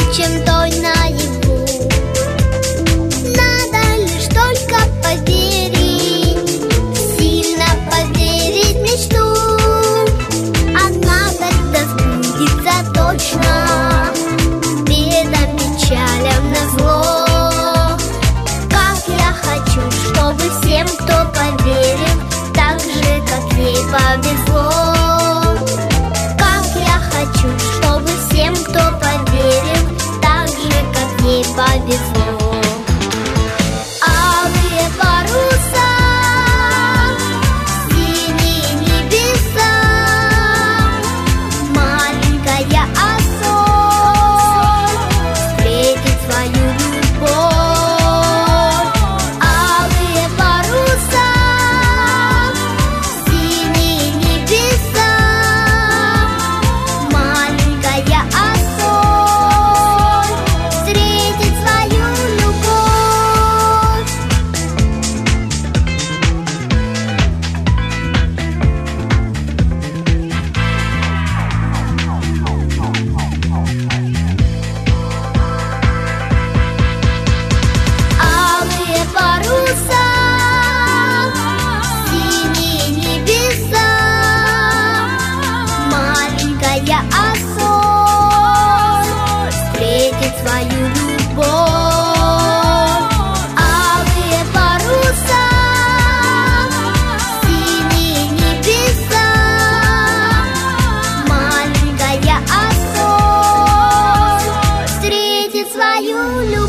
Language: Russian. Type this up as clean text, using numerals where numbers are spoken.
чем той наяву. Надо лишь только поверить, сильно поверить в мечту. Однажды сбудется точно, бедам, печалям назло. Как я хочу, чтобы всем, кто поверил, так же, как ей повезло. Как я хочу, чтобы всем, кто поверил, так же, как ей повезло. Алые паруса, синие небеса, маленькая осой встретит свою любовь. Алые паруса, синие небеса, маленькая осой встретит свою любовь. Алые паруса, синие небеса, маленькая осой встретит свою любовь. Алые паруса, синие небеса, маленькая осой встретит свою любовь.